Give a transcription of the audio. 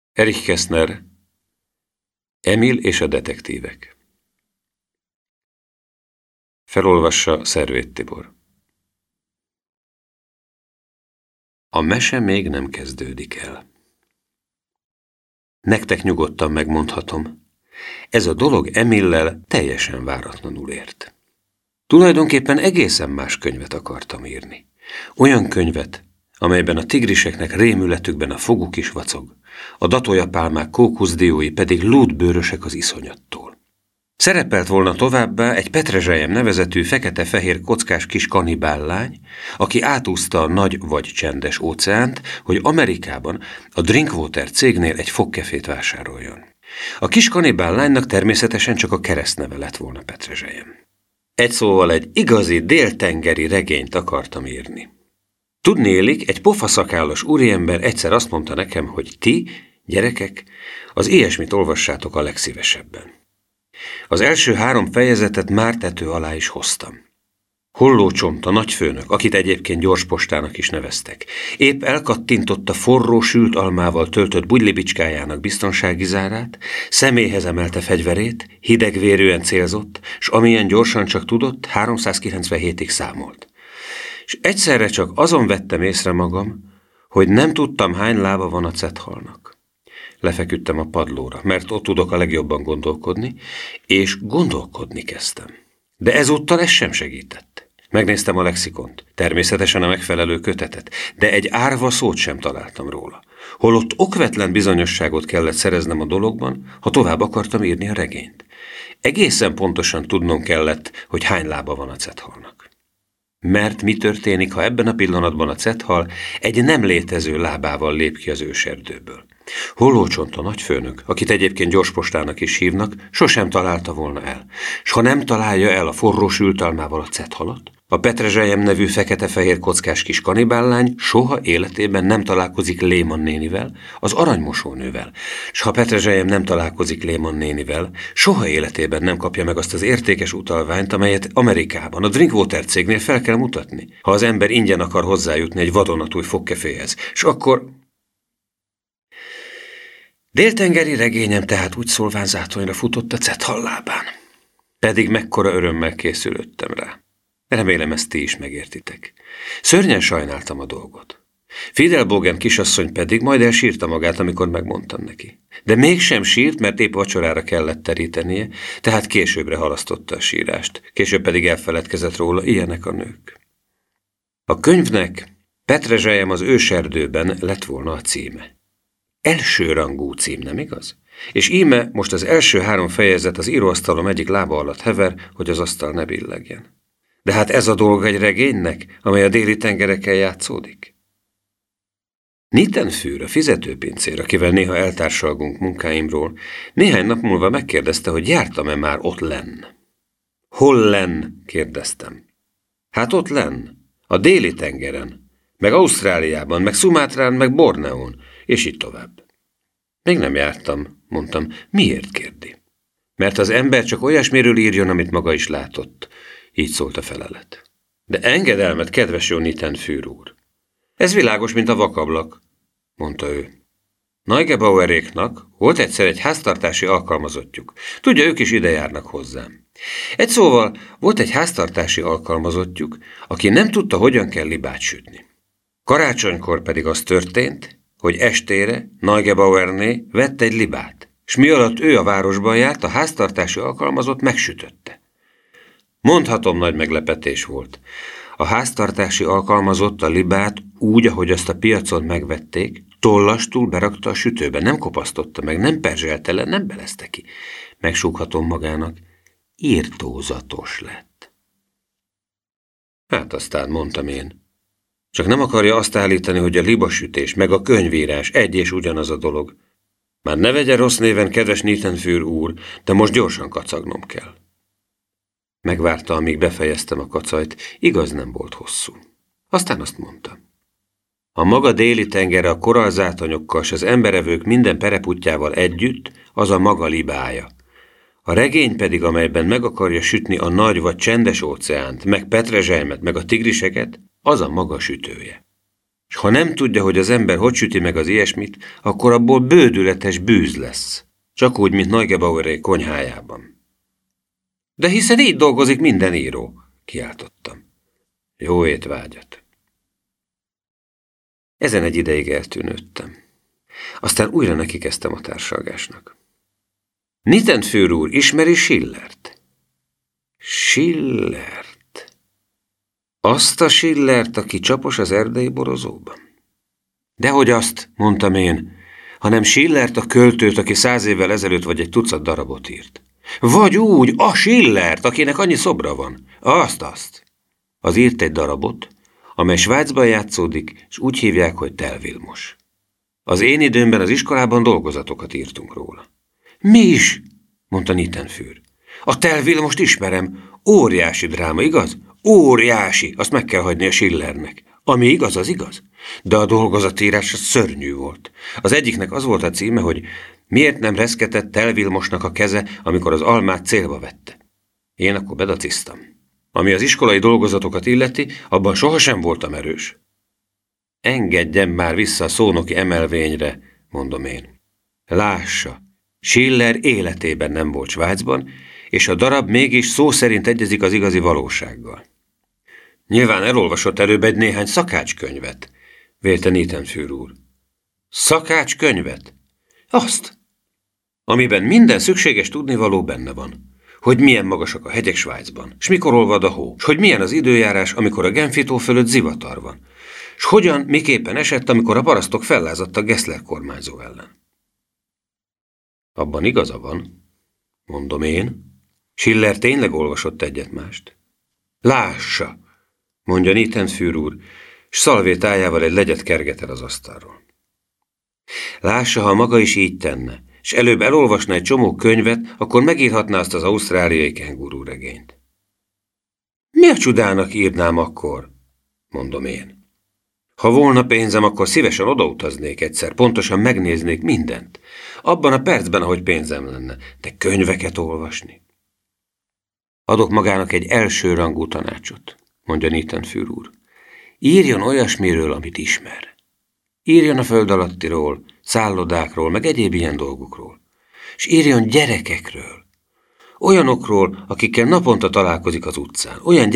Erich Kästner, Emil és a detektívek. Felolvassa Szervét Tibor. A mese még nem kezdődik el. Nektek nyugodtan megmondhatom, ez a dolog Emillel teljesen váratlanul ért. Tulajdonképpen egészen más könyvet akartam írni. Olyan könyvet, amelyben a tigriseknek rémületükben a foguk is vacog, a datoljapálmák kókuszdiói pedig lúdbőrösek az iszonyattól. Szerepelt volna továbbá egy Petrezseljem nevezetű fekete-fehér kockás kis kanibállány, aki átúszta a nagy vagy csendes óceánt, hogy Amerikában a Drinkwater cégnél egy fogkefét vásároljon. A kis kanibállánynak természetesen csak a keresztneve lett volna Petrezseljem. Egy szóval egy igazi déltengeri regényt akartam írni. Tudnélik, egy pofaszakállas úriember egyszer azt mondta nekem, hogy ti, gyerekek, az ilyesmit olvassátok a legszívesebben. Az első 3 fejezetet már tető alá is hoztam. Holló Csont, a nagyfőnök, akit egyébként gyorspostának is neveztek, épp elkattintotta forró sült almával töltött bugylibicskájának biztonsági zárát, személyhez emelte fegyverét, hidegvérűen célzott, s amilyen gyorsan csak tudott, 397-ig számolt. És egyszerre csak azon vettem észre magam, hogy nem tudtam, hány lába van a cethalnak. Lefeküdtem a padlóra, mert ott tudok a legjobban gondolkodni, és gondolkodni kezdtem. De ezúttal ez sem segített. Megnéztem a lexikont, természetesen a megfelelő kötetet, de egy árva szót sem találtam róla. Holott okvetlen bizonyosságot kellett szereznem a dologban, ha tovább akartam írni a regényt. Egészen pontosan tudnom kellett, hogy hány lába van a cethalnak. Mert mi történik, ha ebben a pillanatban a cethal egy nem létező lábával lép ki az őserdőből? Holló Csont, a nagyfőnök, akit egyébként gyorspostának is hívnak, sosem találta volna el. S ha nem találja el a forró sült almával a cethalat, a Petrezseljem nevű fekete-fehér kockás kis kanibállány soha életében nem találkozik Lehmann nénivel, az aranymosónővel. S ha Petrezseljem nem találkozik Lehmann nénivel, soha életében nem kapja meg azt az értékes utalványt, amelyet Amerikában, a Drinkwater cégnél fel kell mutatni, ha az ember ingyen akar hozzájutni egy vadonatúj fogkeféhez. S akkor... Déltengeri regényem tehát úgy szólván zátonyra futott a cethal lábán. Pedig mekkora örömmel készülöttem rá. Remélem, ezt ti is megértitek. Szörnyen sajnáltam a dolgot. Fidelbogen kisasszony pedig majd elsírta magát, amikor megmondtam neki. De mégsem sírt, mert épp vacsorára kellett terítenie, tehát későbbre halasztotta a sírást, később pedig elfeledkezett róla, ilyenek a nők. A könyvnek Petrezseljem az őserdőben lett volna a címe. Elsőrangú cím, nem igaz? És íme most az első 3 fejezet az íróasztalom egyik lába alatt hever, hogy az asztal ne billegjen. De hát ez a dolga egy regénynek, amely a déli tengereken játszódik. Nitenfűr, a fizetőpincér, akivel néha eltársalgunk munkáimról, néhány nap múlva megkérdezte, hogy jártam-e már ott lenn. Hol lenn? Kérdeztem. Hát ott lenn, a déli tengeren, meg Ausztráliában, meg Szumátrán, meg Borneón, és így tovább. Még nem jártam, mondtam. Miért kérdi? Mert az ember csak olyasmiről írjon, amit maga is látott. Így szólt a felelet. De engedelmet, kedves jó Nitenfűr úr. Ez világos, mint a vakablak, mondta ő. Neugebaueréknak volt egyszer egy háztartási alkalmazottjuk. Tudja, ők is ide járnak hozzám. Egy szóval volt egy háztartási alkalmazottjuk, aki nem tudta, hogyan kell libát sütni. Karácsonykor pedig az történt, hogy estére Neugebauerné vett egy libát, s mi alatt ő a városban járt, a háztartási alkalmazott megsütötte. Mondhatom, nagy meglepetés volt. A háztartási alkalmazott a libát úgy, ahogy azt a piacon megvették, tollastul berakta a sütőbe, nem kopasztotta meg, nem perzselte le, nem belezte ki. Megsúghatom magának, irtózatos lett. Hát aztán, mondtam én. Csak nem akarja azt állítani, hogy a libasütés meg a könyvírás egy és ugyanaz a dolog. Már ne vegye rossz néven, kedves Nitenfűr úr, de most gyorsan kacagnom kell. Megvárta, amíg befejeztem a kacajt, igaz nem volt hosszú. Aztán azt mondta. A maga déli tengere a korallzátonyokkal s az emberevők minden pereputjával együtt, az a maga libája. A regény pedig, amelyben meg akarja sütni a nagy vagy csendes óceánt, meg Petrezselmet, meg a tigriseket, az a maga sütője. És ha nem tudja, hogy az ember hogy süti meg az ilyesmit, akkor abból bődületes bűz lesz. Csak úgy, mint Neugebaueré konyhájában. De hiszen így dolgozik minden író, kiáltottam. Jó étvágyat. Ezen egy ideig eltűnődtem. Aztán újra nekikezdtem a társalgásnak. Nitenführer úr ismeri Schillert? Schillert? Azt a Schillert, aki csapos az erdei borozóban? Dehogy azt, mondtam én, hanem Schillert a költőt, aki 100 évvel ezelőtt vagy egy tucat darabot írt. Vagy úgy, a Schillert, akinek annyi szobra van. Azt. Az írt egy darabot, amely Svájcban játszódik, és úgy hívják, hogy Tell Vilmos. Az én időmben az iskolában dolgozatokat írtunk róla. Mi is? Mondta Nitenführer. A Tell Vilmost ismerem. Óriási dráma, igaz? Óriási, azt meg kell hagyni a Schillernek. Ami igaz, az igaz. De a dolgozatírás szörnyű volt. Az egyiknek az volt a címe, hogy miért nem reszketett Tell Vilmosnak a keze, amikor az almát célba vette. Én akkor bedaciztam. Ami az iskolai dolgozatokat illeti, abban sohasem voltam erős. Engedjem már vissza a szónoki emelvényre, mondom én. Lássa, Schiller életében nem volt Svájcban, és a darab mégis szó szerint egyezik az igazi valósággal. Nyilván elolvasott előbb egy néhány szakácskönyvet, vélte Nitenführer úr. Szakácskönyvet? Azt, amiben minden szükséges tudnivaló benne van. Hogy milyen magasak a hegyek Svájcban, s mikor olvad a hó, s hogy milyen az időjárás, amikor a Genfi tó fölött zivatar van, s hogyan, miképpen esett, amikor a parasztok fellázadtak Gessler kormányzó ellen. Abban igaza van, mondom én. Schiller tényleg olvasott egyet-mást. Lássa, mondja Nitenführer úr, s szalvétájával egy legyet kerget el az asztalról. Lássa, ha maga is így tenne, és előbb elolvasna egy csomó könyvet, akkor megírhatná azt az ausztráliai kenguru regényt. Mi a csodának írnám akkor? Mondom én. Ha volna pénzem, akkor szívesen odautaznék egyszer, pontosan megnéznék mindent. Abban a percben, ahogy pénzem lenne, de könyveket olvasni. Adok magának egy elsőrangú tanácsot, mondja Nitenführer úr. Írjon olyasmiről, amit ismer. Írjon a föld alattiról, szállodákról, meg egyéb ilyen dolgokról. És írjon gyerekekről. Olyanokról, akikkel naponta találkozik az utcán. Olyan